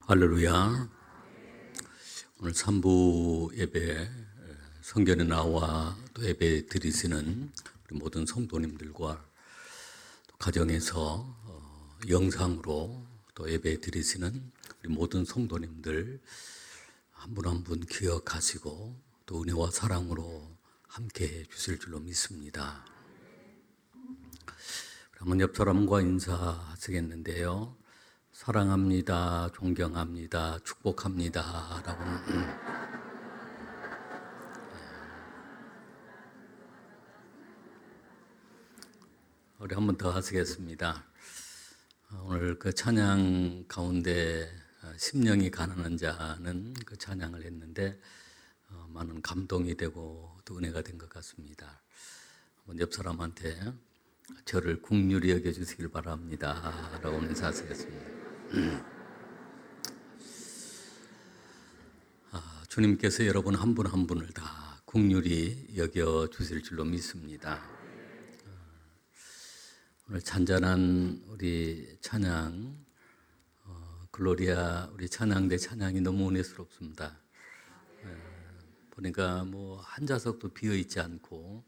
할렐루야. 오늘 3부 예배 성전에 나와 또 예배 드리시는 우리 모든 성도님들과 또 가정에서 영상으로 또 예배 드리시는 우리 모든 성도님들 한 분 한 분 기억하시고 또 은혜와 사랑으로 함께 해 주실 줄로 믿습니다. 그러면 옆 사람과 인사하시겠는데요. 사랑합니다, 존경합니다, 축복합니다 라고는 우리 한 번 더 하시겠습니다. 오늘 그 찬양 가운데 심령이 가난한 자는 그 찬양을 했는데 많은 감동이 되고 또 은혜가 된 것 같습니다. 한번 옆 사람한테 저를 긍휼히 여겨주시길 바랍니다 라고 인사하시겠습니다. 주님께서 여러분 한 분 한 분을 다 긍휼히 여겨주실 줄로 믿습니다. 오늘 잔잔한 우리 찬양 글로리아 우리 찬양대 찬양이 너무 은혜스럽습니다. 보니까 뭐 한 좌석도 비어있지 않고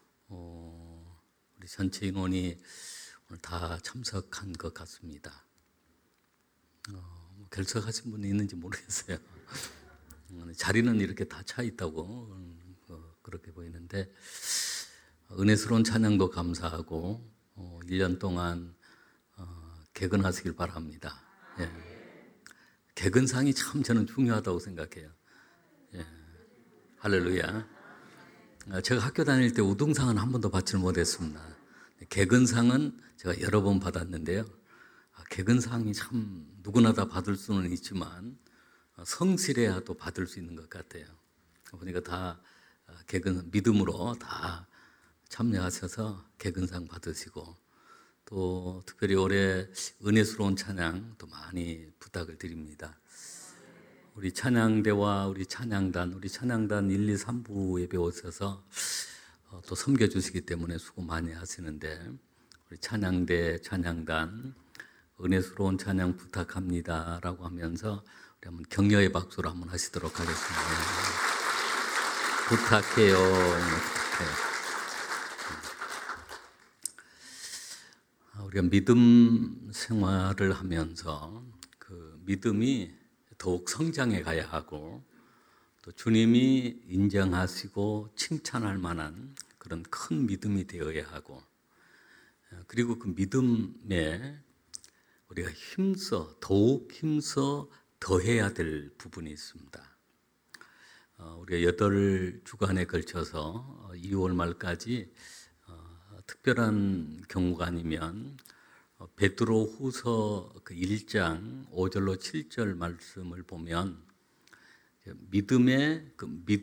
우리 전체 인원이 오늘 다 참석한 것 같습니다. 결석하신 분이 있는지 모르겠어요. 자리는 이렇게 다 차 있다고 그렇게 보이는데 은혜스러운 찬양도 감사하고 1년 동안 개근하시길 바랍니다. 예. 개근상이 참 저는 중요하다고 생각해요. 예. 할렐루야. 제가 학교 다닐 때 우등상은 한 번도 받지 못했습니다. 개근상은 제가 여러 번 받았는데요. 개근상이 참 누구나 다 받을 수는 있지만 성실해야 또 받을 수 있는 것 같아요. 보니까 다 개근 믿음으로 다 참여하셔서 개근상 받으시고 또 특별히 올해 은혜스러운 찬양 또 많이 부탁을 드립니다. 우리 찬양대와 우리 찬양단 1, 2, 3부 예배 오셔서 또 섬겨주시기 때문에 수고 많이 하시는데 우리 찬양대, 찬양단 은혜스러운 찬양 부탁합니다 라고 하면서 우리 한번 격려의 박수로 한번 하시도록 하겠습니다. 부탁해요. 우리가 믿음 생활을 하면서 그 믿음이 더욱 성장해 가야 하고 또 주님이 인정하시고 칭찬할 만한 그런 큰 믿음이 되어야 하고 그리고 그 믿음에 우리가 더욱 힘써 더해야 될 부분이 있습니다. 우리가 8주간에 걸쳐서 2월 말까지 특별한 경우가 아니면 베드로 후서 1장 5절로 7절 말씀을 보면 믿음의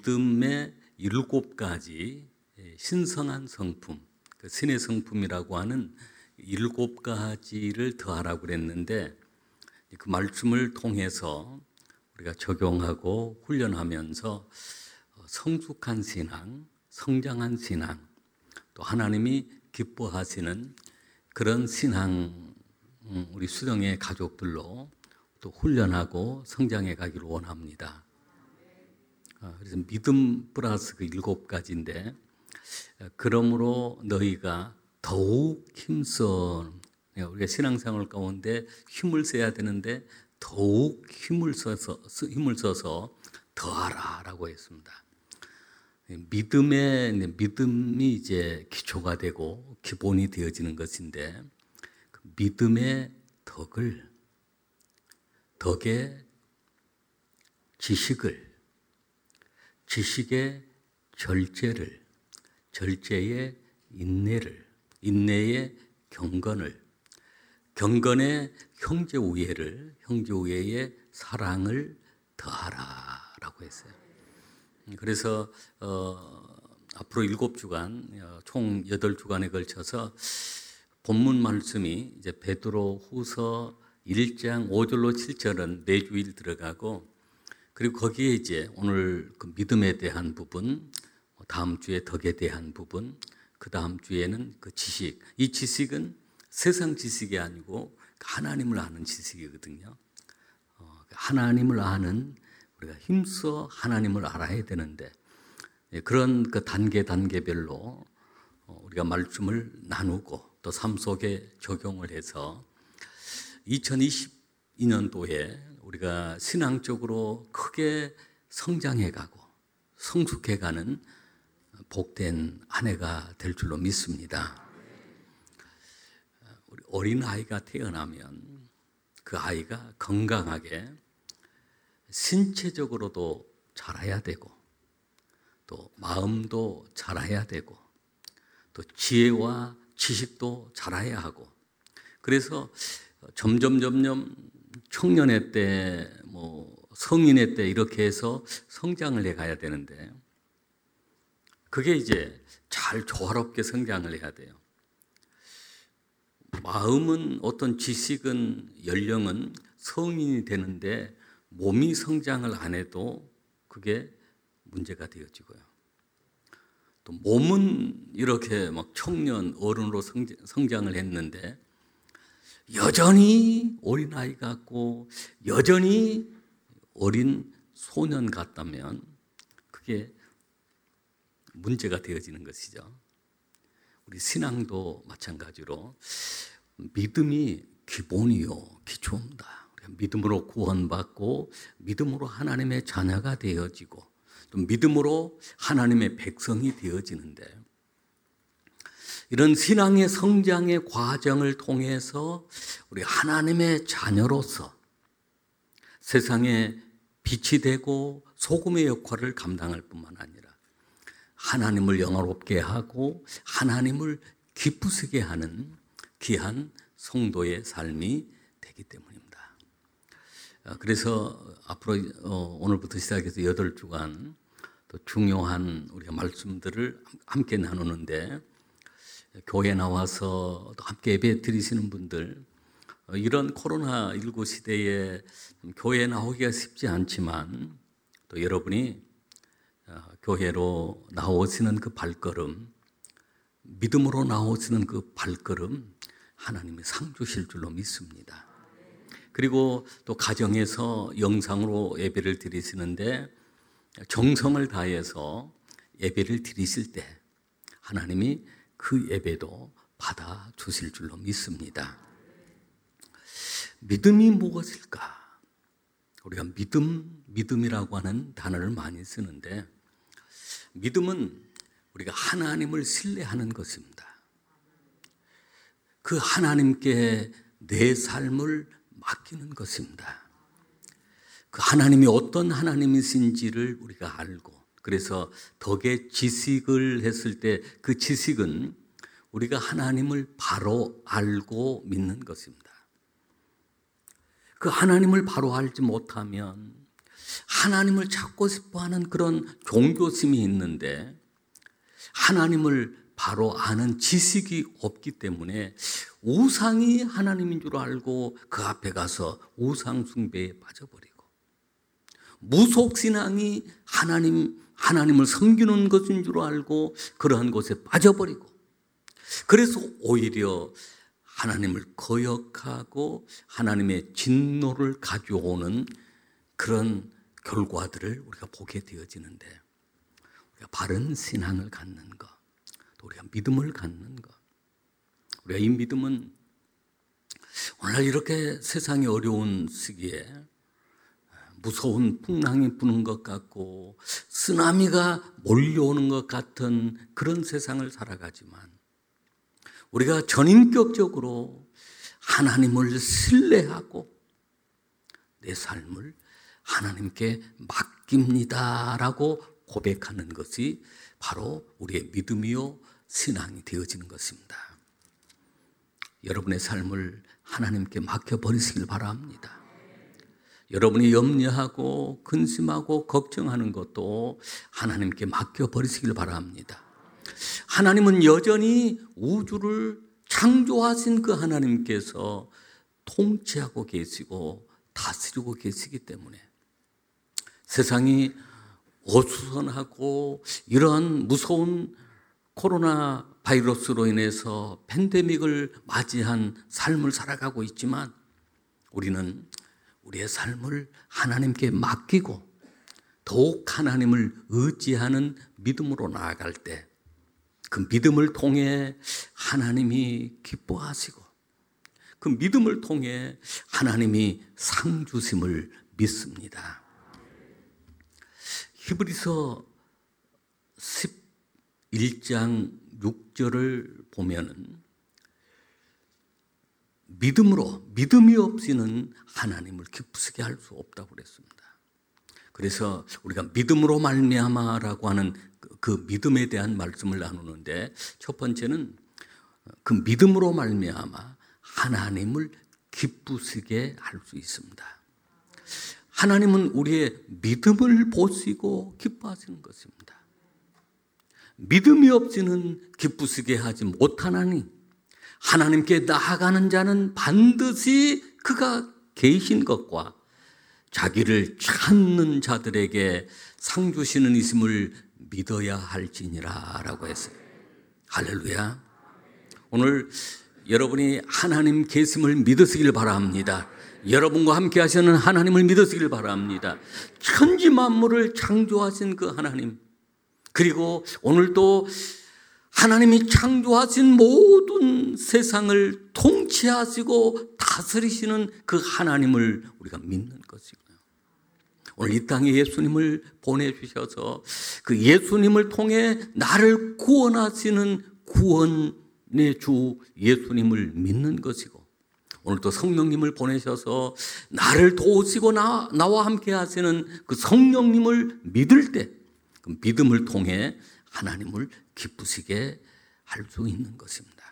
7가지 신성한 성품, 신의 성품이라고 하는 7가지를 더하라고 그랬는데 그 말씀을 통해서 우리가 적용하고 훈련하면서 성숙한 신앙, 성장한 신앙, 또 하나님이 기뻐하시는 그런 신앙 우리 수령의 가족들로 또 훈련하고 성장해 가기를 원합니다. 그래서 믿음 플러스 그 7가지인데 그러므로 너희가 더욱 힘써 우리가 신앙생활 가운데 힘을 써야 되는데 더욱 힘을 써서 더하라라고 했습니다. 믿음이 이제 기초가 되고 기본이 되어지는 것인데 그 믿음의 덕의 지식의 절제의 인내의 경건의 형제 우애의 사랑을 더하라라고 했어요. 그래서 앞으로 7주간 총 8주간에 걸쳐서 본문 말씀이 이제 베드로 후서 1장 5절로 7절은 4주일 들어가고 그리고 거기에 이제 오늘 그 믿음에 대한 부분, 다음 주에 덕에 대한 부분, 그 다음 주에는 그 지식. 이 지식은 세상 지식이 아니고 하나님을 아는 지식이거든요. 하나님을 아는, 우리가 힘써 하나님을 알아야 되는데, 그런 그 단계별로 우리가 말씀을 나누고 또 삶 속에 적용을 해서 2022년도에 우리가 신앙적으로 크게 성장해가고 성숙해가는 복된 한 해가 될 줄로 믿습니다. 우리 어린아이가 태어나면 그 아이가 건강하게 신체적으로도 자라야 되고 또 마음도 자라야 되고 또 지혜와 지식도 자라야 하고, 그래서 점점 청년의 때, 성인의 때 이렇게 해서 성장을 해 가야 되는데, 그게 이제 잘 조화롭게 성장을 해야 돼요. 마음은, 어떤 지식은, 연령은 성인이 되는데 몸이 성장을 안 해도 그게 문제가 되어지고요. 또 몸은 이렇게 막 청년, 어른으로 성장을 했는데 여전히 어린아이 같고 여전히 어린 소년 같다면 그게 문제가 되어지는 것이죠. 우리 신앙도 마찬가지로 믿음이 기본이요 기초입니다. 믿음으로 구원받고 믿음으로 하나님의 자녀가 되어지고 또 믿음으로 하나님의 백성이 되어지는데, 이런 신앙의 성장의 과정을 통해서 우리 하나님의 자녀로서 세상에 빛이 되고 소금의 역할을 감당할 뿐만 아니라 하나님을 영화롭게 하고 하나님을 기쁘시게 하는 귀한 성도의 삶이 되기 때문입니다. 그래서 앞으로 오늘부터 시작해서 8주간 또 중요한 우리가 말씀들을 함께 나누는데, 교회 나와서 함께 예배 드리시는 분들, 이런 코로나19 시대에 교회에 나오기가 쉽지 않지만 또 여러분이 교회로 나오시는 그 발걸음, 믿음으로 나오시는 그 발걸음 하나님이 상 주실 줄로 믿습니다. 그리고 또 가정에서 영상으로 예배를 드리시는데 정성을 다해서 예배를 드리실 때 하나님이 그 예배도 받아 주실 줄로 믿습니다. 믿음이 무엇일까? 우리가 믿음이라고 하는 단어를 많이 쓰는데, 믿음은 우리가 하나님을 신뢰하는 것입니다. 그 하나님께 내 삶을 맡기는 것입니다. 그 하나님이 어떤 하나님이신지를 우리가 알고, 그래서 덕의 지식을 했을 때 그 지식은 우리가 하나님을 바로 알고 믿는 것입니다. 그 하나님을 바로 알지 못하면 하나님을 찾고 싶어하는 그런 종교심이 있는데 하나님을 바로 아는 지식이 없기 때문에 우상이 하나님인 줄 알고 그 앞에 가서 우상 숭배에 빠져버리고, 무속신앙이 하나님을 섬기는 것인 줄 알고 그러한 것에 빠져버리고, 그래서 오히려 하나님을 거역하고 하나님의 진노를 가져오는 그런 결과들을 우리가 보게 되어지는데, 우리가 바른 신앙을 갖는 것, 또 우리가 믿음을 갖는 것, 우리가 이 믿음은 오늘 이렇게 세상이 어려운 시기에 무서운 풍랑이 부는 것 같고 쓰나미가 몰려오는 것 같은 그런 세상을 살아가지만, 우리가 전인격적으로 하나님을 신뢰하고 내 삶을 하나님께 맡깁니다라고 고백하는 것이 바로 우리의 믿음이요 신앙이 되어지는 것입니다. 여러분의 삶을 하나님께 맡겨버리시길 바랍니다. 여러분이 염려하고 근심하고 걱정하는 것도 하나님께 맡겨버리시길 바랍니다. 하나님은 여전히 우주를 창조하신 그 하나님께서 통치하고 계시고 다스리고 계시기 때문에 세상이 어수선하고 이러한 무서운 코로나 바이러스로 인해서 팬데믹을 맞이한 삶을 살아가고 있지만, 우리는 우리의 삶을 하나님께 맡기고 더욱 하나님을 의지하는 믿음으로 나아갈 때 그 믿음을 통해 하나님이 기뻐하시고 그 믿음을 통해 하나님이 상 주심을 믿습니다. 히브리서 11장 6절을 보면은 믿음이 없이는 하나님을 기쁘시게 할 수 없다고 그랬습니다. 그래서 우리가 믿음으로 말미암아라고 하는 그 믿음에 대한 말씀을 나누는데 첫 번째는 그 믿음으로 말미암아 하나님을 기쁘시게 할 수 있습니다. 하나님은 우리의 믿음을 보시고 기뻐하시는 것입니다. 믿음이 없이는 기쁘시게 하지 못하나니 하나님께 나아가는 자는 반드시 그가 계신 것과 자기를 찾는 자들에게 상 주시는 이심을 믿어야 할지니라 라고 했어요. 할렐루야. 오늘 여러분이 하나님 계심을 믿으시길 바랍니다. 여러분과 함께 하시는 하나님을 믿으시길 바랍니다. 천지 만물을 창조하신 그 하나님, 그리고 오늘도 하나님이 창조하신 모든 세상을 통치하시고 다스리시는 그 하나님을 우리가 믿는 것이고요. 오늘 이 땅에 예수님을 보내주셔서 그 예수님을 통해 나를 구원하시는 구원의 주 예수님을 믿는 것이고, 오늘 또 성령님을 보내셔서 나를 도우시고 나와 함께 하시는 그 성령님을 믿을 때 그 믿음을 통해 하나님을 기쁘시게 할 수 있는 것입니다.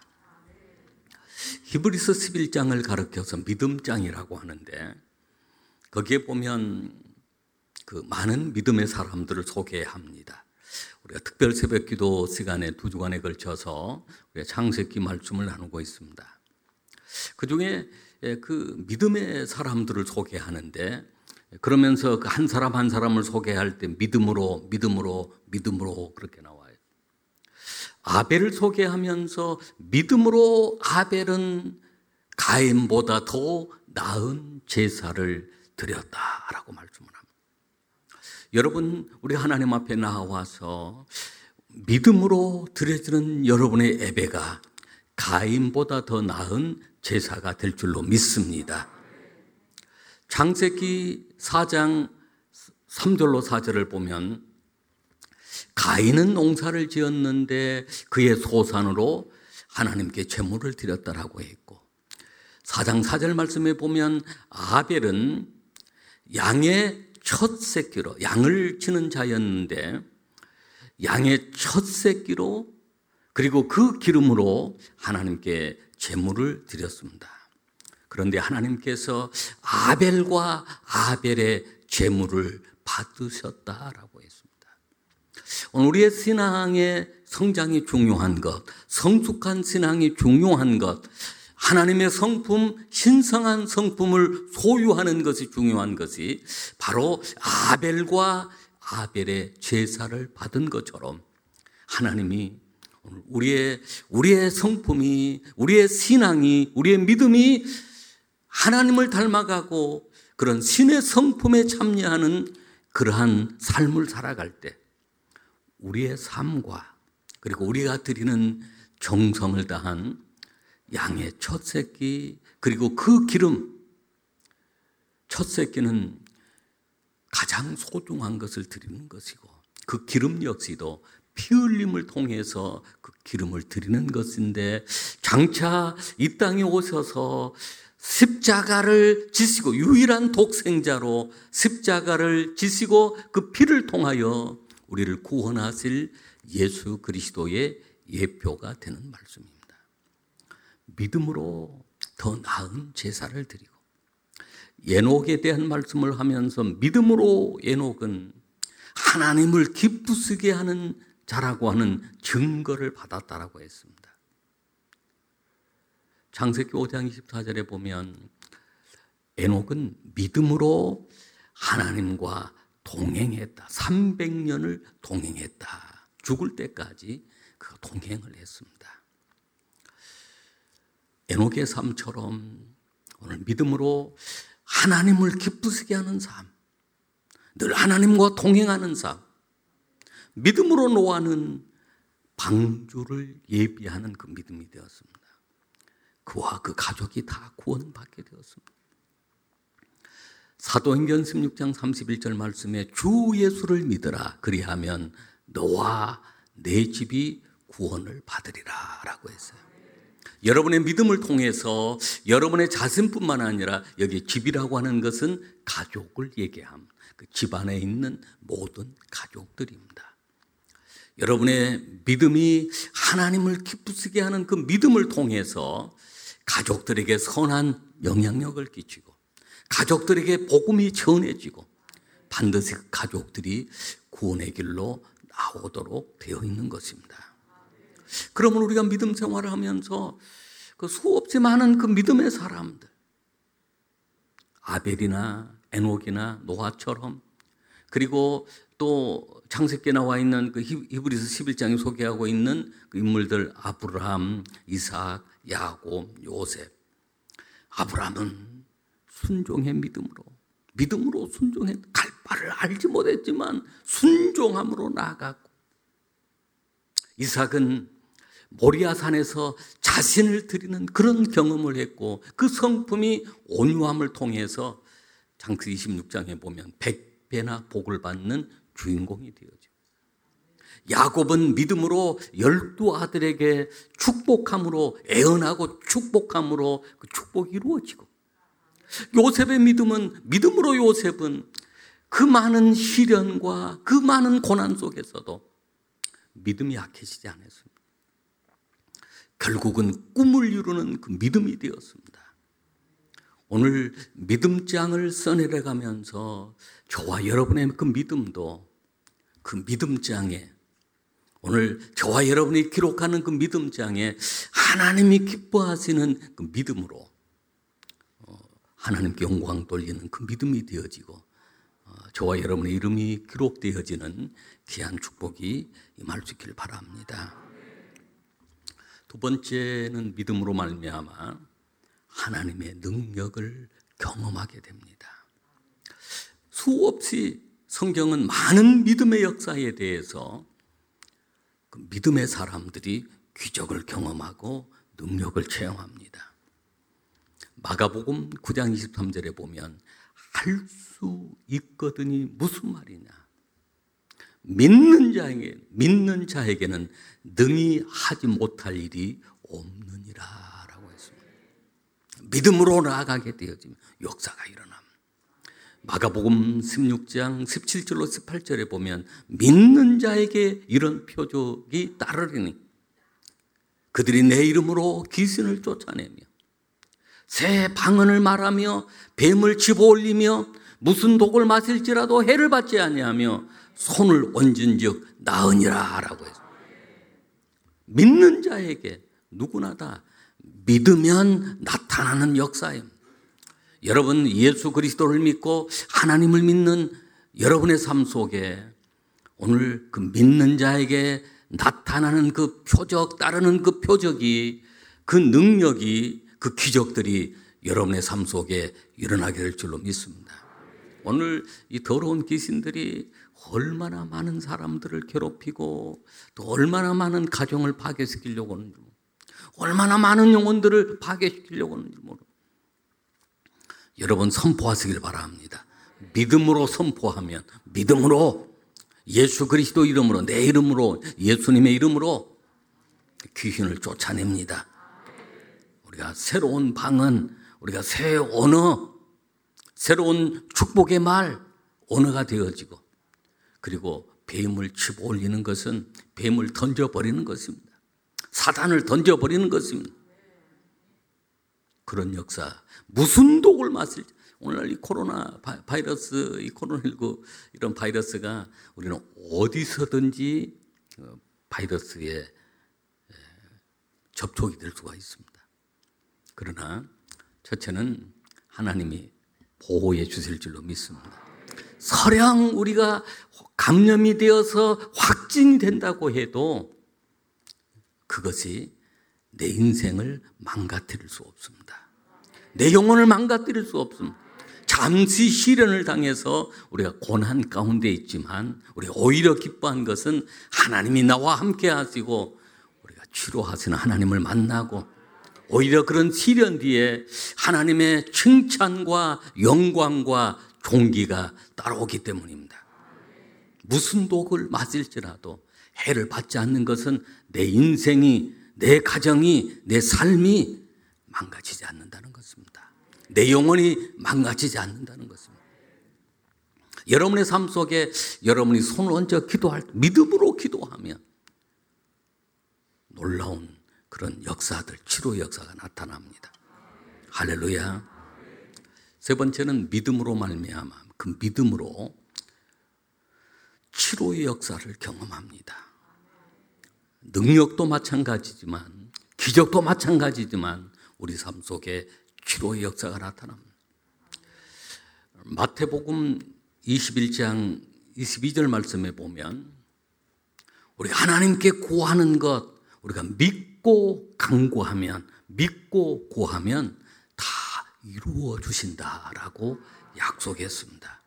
히브리서 11장을 가르쳐서 믿음장이라고 하는데 거기에 보면 그 많은 믿음의 사람들을 소개합니다. 우리가 특별 새벽 기도 시간에 2주간에 걸쳐서 우리가 창세기 말씀을 나누고 있습니다. 그 중에 그 믿음의 사람들을 소개하는데 그러면서 그 한 사람 한 사람을 소개할 때 믿음으로 그렇게 나와요. 아벨을 소개하면서 믿음으로 아벨은 가인보다 더 나은 제사를 드렸다라고 말씀을 합니다. 여러분, 우리 하나님 앞에 나와서 믿음으로 드려지는 여러분의 예배가 가인보다 더 나은 제사가 될 줄로 믿습니다. 창세기 4장 3절로 4절을 보면 가인은 농사를 지었는데 그의 소산으로 하나님께 제물을 드렸다라고 했고, 4장 4절 말씀에 보면 아벨은 양의 첫 새끼로, 양을 치는 자였는데 양의 첫 새끼로 그리고 그 기름으로 하나님께 제물을 드렸습니다. 그런데 하나님께서 아벨과 아벨의 제물을 받으셨다라고 했습니다. 오늘 우리의 신앙의 성장이 중요한 것, 성숙한 신앙이 중요한 것, 하나님의 성품, 신성한 성품을 소유하는 것이 중요한 것이 바로 아벨과 아벨의 제사를 받은 것처럼 하나님이 우리의 성품이, 우리의 신앙이, 우리의 믿음이 하나님을 닮아가고 그런 신의 성품에 참여하는 그러한 삶을 살아갈 때 우리의 삶과 그리고 우리가 드리는 정성을 다한 양의 첫 새끼 그리고 그 기름, 첫 새끼는 가장 소중한 것을 드리는 것이고 그 기름 역시도 피 흘림을 통해서 그 기름을 드리는 것인데, 장차 이 땅에 오셔서 십자가를 지시고 유일한 독생자로 십자가를 지시고 그 피를 통하여 우리를 구원하실 예수 그리스도의 예표가 되는 말씀입니다. 믿음으로 더 나은 제사를 드리고, 에녹에 대한 말씀을 하면서 믿음으로 에녹은 하나님을 기쁘시게 하는 자라고 하는 증거를 받았다라고 했습니다. 창세기 5장 24절에 보면 에녹은 믿음으로 하나님과 동행했다. 300년을 동행했다. 죽을 때까지 그 동행을 했습니다. 에녹의 삶처럼 오늘 믿음으로 하나님을 기쁘시게 하는 삶, 늘 하나님과 동행하는 삶, 믿음으로 노하는 방주를 예비하는 그 믿음이 되었습니다. 그와 그 가족이 다 구원받게 되었습니다. 사도행전 16장 31절 말씀에 주 예수를 믿으라 그리하면 너와 내 집이 구원을 받으리라 라고 했어요. 여러분의 믿음을 통해서 여러분의 자신뿐만 아니라 여기 집이라고 하는 것은 가족을 얘기함. 그 집안에 있는 모든 가족들입니다. 여러분의 믿음이 하나님을 기쁘시게 하는 그 믿음을 통해서 가족들에게 선한 영향력을 끼치고 가족들에게 복음이 전해지고 반드시 그 가족들이 구원의 길로 나오도록 되어 있는 것입니다. 그러면 우리가 믿음 생활을 하면서 그 수없이 많은 그 믿음의 사람들, 아벨이나 에녹이나 노아처럼, 그리고 또 창세기에 나와 있는 그 히브리서 11장에 소개하고 있는 그 인물들, 아브라함, 이삭, 야곱, 요셉. 아브라함은 순종의 믿음으로 순종해, 갈 바를 알지 못했지만 순종함으로 나아갔고, 이삭은 모리아산에서 자신을 드리는 그런 경험을 했고 그 성품이 온유함을 통해서 창세기 26장에 보면 100배나 복을 받는 주인공이 되어지고, 야곱은 믿음으로 12아들에게 축복함으로, 애언하고 축복함으로 그 축복이 이루어지고, 요셉의 믿음으로 요셉은 그 많은 시련과 그 많은 고난 속에서도 믿음이 약해지지 않았습니다. 결국은 꿈을 이루는 그 믿음이 되었습니다. 오늘 믿음장을 써내려가면서 저와 여러분의 그 믿음도 그 믿음장에, 오늘 저와 여러분이 기록하는 그 믿음장에 하나님이 기뻐하시는 그 믿음으로 하나님께 영광 돌리는 그 믿음이 되어지고 저와 여러분의 이름이 기록되어지는 귀한 축복이 임할 수 있기를 바랍니다. 두 번째는 믿음으로 말미암아 하나님의 능력을 경험하게 됩니다. 수없이 성경은 많은 믿음의 역사에 대해서 그 믿음의 사람들이 기적을 경험하고 능력을 체험합니다. 마가복음 9장 23절에 보면 할 수 있거든이 무슨 말이냐? 믿는 자에게는 능히 하지 못할 일이 없느니라 라고 했습니다. 믿음으로 나아가게 되어지면 역사가 일어납니다. 마가복음 16장 17절로 18절에 보면 믿는 자에게 이런 표적이 따르리니 그들이 내 이름으로 귀신을 쫓아내며 새 방언을 말하며 뱀을 집어올리며 무슨 독을 마실지라도 해를 받지 아니하며 손을 얹은즉 나으니라 라고 했습니다. 믿는 자에게 누구나 다 믿으면 나타나는 역사입니다. 여러분 예수 그리스도를 믿고 하나님을 믿는 여러분의 삶 속에 오늘 그 믿는 자에게 나타나는 그 표적, 따르는 그 표적이, 그 능력이, 그 기적들이 여러분의 삶 속에 일어나게 될 줄로 믿습니다. 오늘 이 더러운 귀신들이 얼마나 많은 사람들을 괴롭히고 또 얼마나 많은 가정을 파괴시키려고 하는지, 얼마나 많은 영혼들을 파괴시키려고 하는지 모르고, 여러분 선포하시길 바랍니다. 믿음으로 선포하면, 믿음으로 예수 그리스도 이름으로, 내 이름으로, 예수님의 이름으로 귀신을 쫓아냅니다. 우리가 새로운 방언, 우리가 새 언어, 새로운 축복의 말, 언어가 되어지고, 그리고 뱀을 집어올리는 것은 뱀을 던져버리는 것입니다. 사단을 던져버리는 것입니다. 그런 역사, 무슨 독을 마실지. 오늘날 이 코로나 바이러스, 이 코로나19 이런 바이러스가 우리는 어디서든지 바이러스에 접촉이 될 수가 있습니다. 그러나 첫째는 하나님이 보호해 주실 줄로 믿습니다. 설령 우리가 감염이 되어서 확진이 된다고 해도 그것이 내 인생을 망가뜨릴 수 없습니다. 내 영혼을 망가뜨릴 수 없습니다. 잠시 시련을 당해서 우리가 고난 가운데 있지만 우리가 오히려 기뻐한 것은 하나님이 나와 함께 하시고 우리가 치료하시는 하나님을 만나고 오히려 그런 시련 뒤에 하나님의 칭찬과 영광과 존귀가 따라오기 때문입니다. 무슨 독을 맞을지라도 해를 받지 않는 것은 내 인생이, 내 가정이, 내 삶이 망가지지 않는다는 것입니다. 내 영혼이 망가지지 않는다는 것입니다. 여러분의 삶 속에 여러분이 손을 얹어 기도할 때 믿음으로 기도하면 놀라운 그런 역사들, 치료 역사가 나타납니다. 할렐루야. 세 번째는 믿음으로 말미암아 그 믿음으로 치료의 역사를 경험합니다. 능력도 마찬가지지만 기적도 마찬가지지만 우리 삶 속에 치료의 역사가 나타납니다. 마태복음 21장 22절 말씀에 보면 우리가 하나님께 구하는 것 우리가 믿고 간구하면 믿고 구하면 다 이루어 주신다라고 약속했습니다.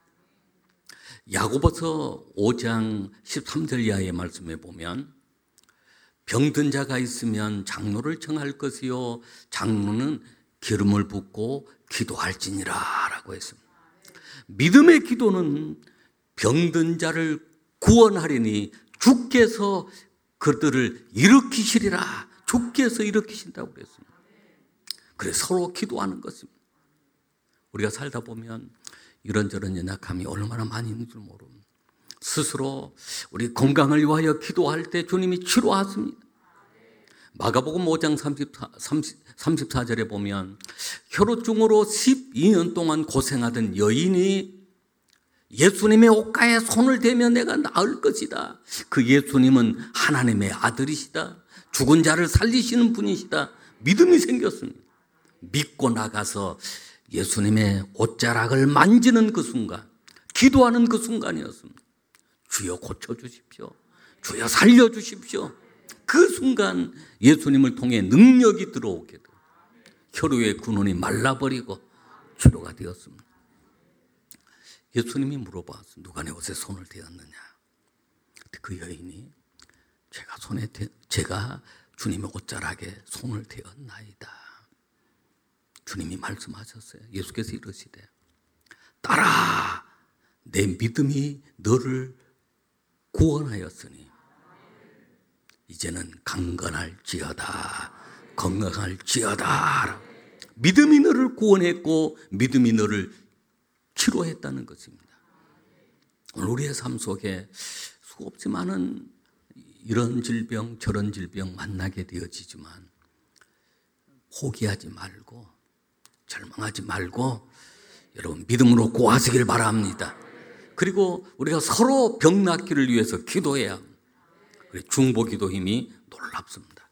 야고보서 5장 13절 이하의 말씀에 보면 병든 자가 있으면 장로를 청할 것이요 장로는 기름을 붓고 기도할지니라 라고 했습니다. 믿음의 기도는 병든 자를 구원하리니 주께서 그들을 일으키시리라. 주께서 일으키신다고 그랬습니다. 그래서 서로 기도하는 것입니다. 우리가 살다 보면 이런저런 연약함이 얼마나 많이 있는 줄 모릅니다. 스스로 우리 건강을 위하여 기도할 때 주님이 치료하십니다. 마가복음 5장 34절에 보면 혈우증으로 12년 동안 고생하던 여인이 예수님의 옷가에 손을 대면 내가 나을 것이다. 그 예수님은 하나님의 아들이시다. 죽은 자를 살리시는 분이시다. 믿음이 생겼습니다. 믿고 나가서 예수님의 옷자락을 만지는 그 순간, 기도하는 그 순간이었습니다. 주여 고쳐주십시오. 주여 살려주십시오. 그 순간 예수님을 통해 능력이 들어오게 되고 혈우의 근원이 말라버리고 치료가 되었습니다. 예수님이 물어봤습니다. 누가 내 옷에 손을 대었느냐? 그 여인이 제가 주님의 옷자락에 손을 대었나이다. 주님이 말씀하셨어요. 예수께서 이러시되 딸아 내 믿음이 너를 구원하였으니 이제는 강건할지어다. 건강할지어다. 믿음이 너를 구원했고 믿음이 너를 치료했다는 것입니다. 오늘 우리의 삶 속에 수없이 많은 이런 질병 저런 질병 만나게 되어지지만 포기하지 말고 절망하지 말고 여러분 믿음으로 구하시길 바랍니다. 그리고 우리가 서로 병 낫기를 위해서 기도해야 합니다. 중보기도 힘이 놀랍습니다.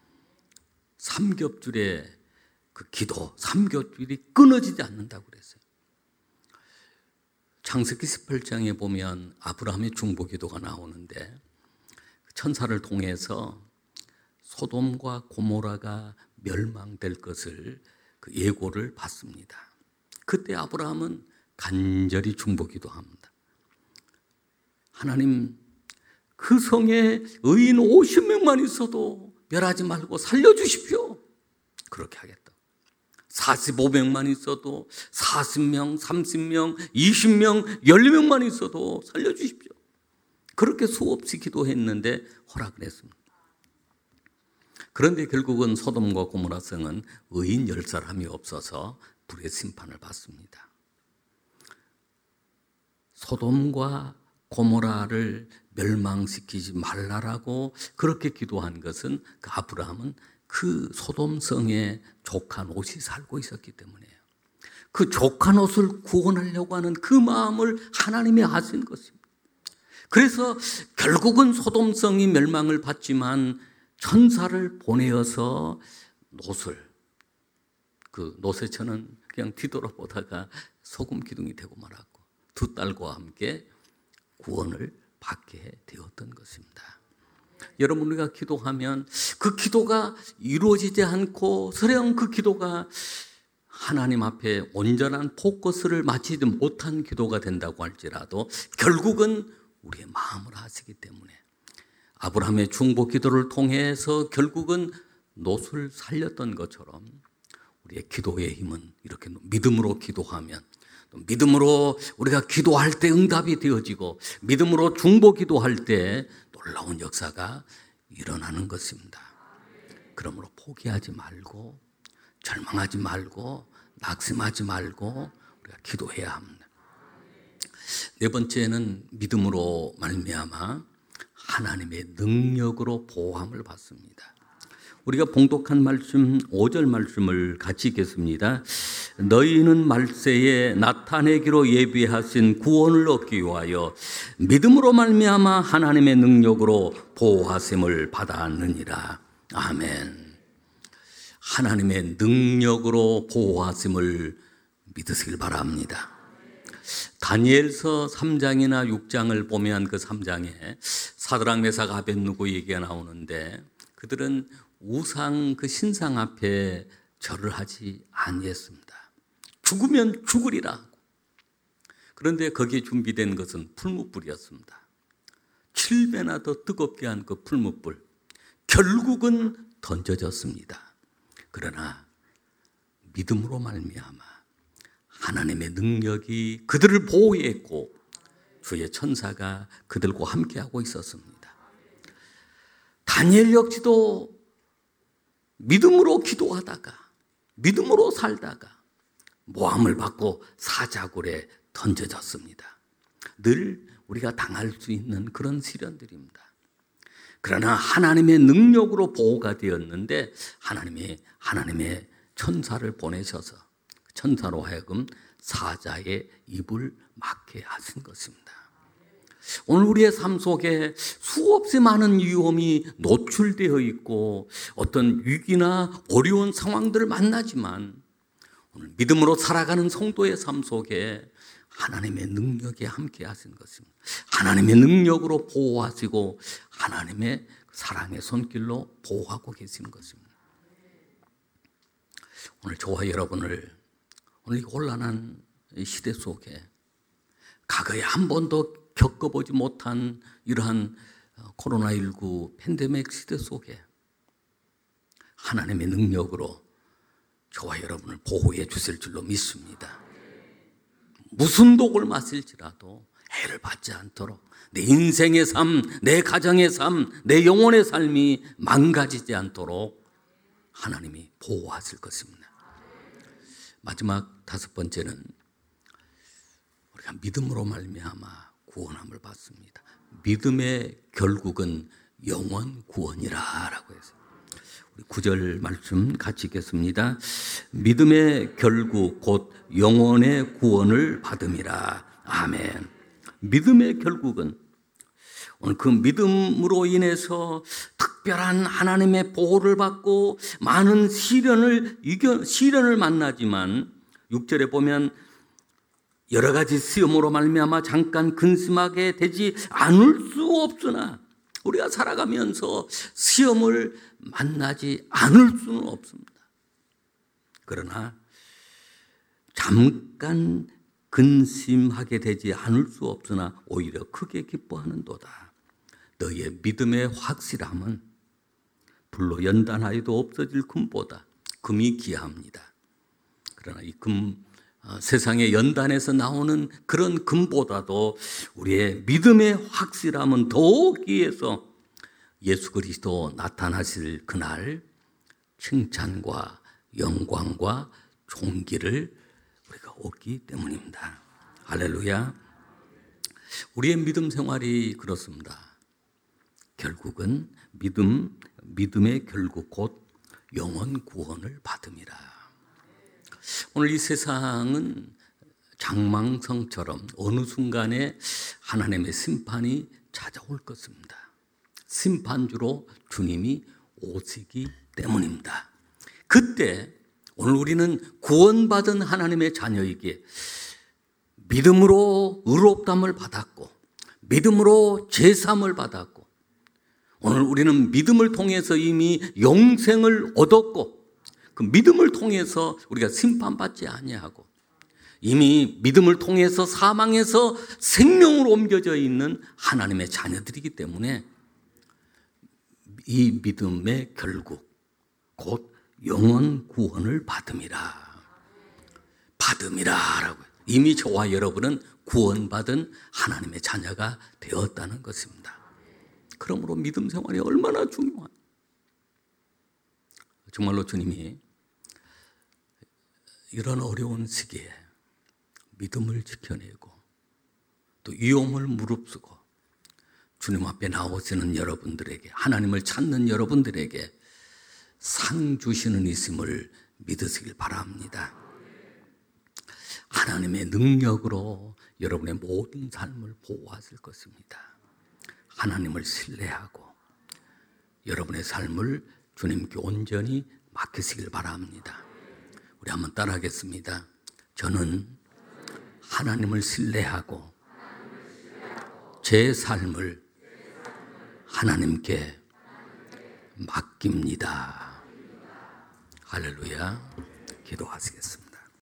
삼겹줄의 그 기도, 삼겹줄이 끊어지지 않는다고 그랬어요. 창세기 18장에 보면 아브라함의 중보기도가 나오는데 천사를 통해서 소돔과 고모라가 멸망될 것을 그 예고를 받습니다. 그때 아브라함은 간절히 중보기도합니다. 하나님 그 성에 의인 50명만 있어도 멸하지 말고 살려주십시오. 그렇게 하겠다. 45명만 있어도 40명, 30명, 20명, 10명만 있어도 살려주십시오. 그렇게 수없이 기도했는데 허락을 했습니다. 그런데 결국은 소돔과 고모라 성은 의인 10사람이 없어서 불의 심판을 받습니다. 소돔과 고모라를 멸망시키지 말라라고 그렇게 기도한 것은 그 아브라함은 그 소돔성에 족한 옷이 살고 있었기 때문이에요. 그 족한 옷을 구원하려고 하는 그 마음을 하나님이 아신 것입니다. 그래서 결국은 소돔성이 멸망을 받지만 천사를 보내어서 그 노새처는 그냥 뒤돌아보다가 소금 기둥이 되고 말았고 두 딸과 함께 구원을 받게 되었던 것입니다. 여러분 우리가 기도하면 그 기도가 이루어지지 않고 설령 그 기도가 하나님 앞에 온전한 포커스를 맞추지 못한 기도가 된다고 할지라도 결국은 우리의 마음을 아시기 때문에 아브라함의 중보 기도를 통해서 결국은 롯을 살렸던 것처럼 우리의 기도의 힘은 이렇게 믿음으로 기도하면, 믿음으로 우리가 기도할 때 응답이 되어지고 믿음으로 중보 기도할 때 놀라운 역사가 일어나는 것입니다. 그러므로 포기하지 말고 절망하지 말고 낙심하지 말고 우리가 기도해야 합니다. 네 번째는 믿음으로 말미암아 하나님의 능력으로 보호함을 받습니다. 우리가 봉독한 말씀 5절 말씀을 같이 읽겠습니다. 너희는 말세에 나타내기로 예비하신 구원을 얻기 위하여 믿음으로 말미암아 하나님의 능력으로 보호하심을 받았느니라. 아멘. 하나님의 능력으로 보호하심을 믿으시길 바랍니다. 다니엘서 3장이나 6장을 보면 그 3장에 사드락 메삭 아벳느고 얘기가 나오는데 그들은 우상 그 신상 앞에 절을 하지 아니했습니다. 죽으면 죽으리라 하고. 그런데 거기에 준비된 것은 풀무불이었습니다. 7배나 더 뜨겁게 한 그 풀무불 결국은 던져졌습니다. 그러나 믿음으로 말미암아 하나님의 능력이 그들을 보호했고 주의 천사가 그들과 함께하고 있었습니다. 다니엘 역시도 믿음으로 기도하다가 믿음으로 살다가 모함을 받고 사자굴에 던져졌습니다. 늘 우리가 당할 수 있는 그런 시련들입니다. 그러나 하나님의 능력으로 보호가 되었는데 하나님의 천사를 보내셔서 천사로 하여금 사자의 입을 막게 하신 것입니다. 오늘 우리의 삶 속에 수없이 많은 위험이 노출되어 있고 어떤 위기나 어려운 상황들을 만나지만 오늘 믿음으로 살아가는 성도의 삶 속에 하나님의 능력이 함께 하신 것입니다. 하나님의 능력으로 보호하시고 하나님의 사랑의 손길로 보호하고 계시는 것입니다. 오늘 저와 여러분을 오늘 이 곤란한 시대 속에 과거에 한 번도 겪어보지 못한 이러한 코로나19 팬데믹 시대 속에 하나님의 능력으로 저와 여러분을 보호해 주실 줄로 믿습니다. 무슨 독을 마실지라도 해를 받지 않도록 내 인생의 삶, 내 가정의 삶, 내 영혼의 삶이 망가지지 않도록 하나님이 보호하실 것입니다. 마지막 5번째는 우리가 믿음으로 말미암아 구원함을 받습니다. 믿음의 결국은 영원 구원이라고 했어요. 우리 9절 말씀 같이 읽겠습니다. 믿음의 결국 곧 영원의 구원을 받음이라. 아멘. 믿음의 결국은 오늘 그 믿음으로 인해서 특별한 하나님의 보호를 받고 많은 시련을 만나지만 6절에 보면 여러 가지 시험으로 말미암아 잠깐 근심하게 되지 않을 수 없으나 우리가 살아가면서 시험을 만나지 않을 수는 없습니다. 그러나 잠깐 근심하게 되지 않을 수 없으나 오히려 크게 기뻐하는도다. 너희의 믿음의 확실함은 불로 연단하여도 없어질 금보다 금이 귀합니다. 그러나 이 세상의 연단에서 나오는 그런 금보다도 우리의 믿음의 확실함은 더욱 귀해서 예수 그리스도 나타나실 그날 칭찬과 영광과 존귀를 우리가 얻기 때문입니다. 할렐루야. 우리의 믿음 생활이 그렇습니다. 결국은 믿음의 결국 곧 영원 구원을 받음이라. 오늘 이 세상은 장망성처럼 어느 순간에 하나님의 심판이 찾아올 것입니다. 심판주로 주님이 오시기 때문입니다. 그때 오늘 우리는 구원받은 하나님의 자녀에게 믿음으로 의롭다함을 받았고 믿음으로 제사함을 받았고 오늘 우리는 믿음을 통해서 이미 영생을 얻었고 그 그 믿음을 통해서 우리가 심판받지 아니하고 이미 믿음을 통해서 사망에서 생명으로 옮겨져 있는 하나님의 자녀들이기 때문에 이 믿음의 결국 곧 영원 구원을 받음이라 라고. 이미 저와 여러분은 구원받은 하나님의 자녀가 되었다는 것입니다. 그러므로 믿음 생활이 얼마나 중요한, 정말로 주님이 이런 어려운 시기에 믿음을 지켜내고 또 위험을 무릅쓰고 주님 앞에 나오시는 여러분들에게, 하나님을 찾는 여러분들에게 상 주시는 있음을 믿으시길 바랍니다. 하나님의 능력으로 여러분의 모든 삶을 보호하실 것입니다. 하나님을 신뢰하고 여러분의 삶을 주님께 온전히 맡기시길 바랍니다. 우리 한번 따라하겠습니다. 저는 하나님을 신뢰하고 제 삶을 하나님께 맡깁니다. 할렐루야. 기도하시겠습니다.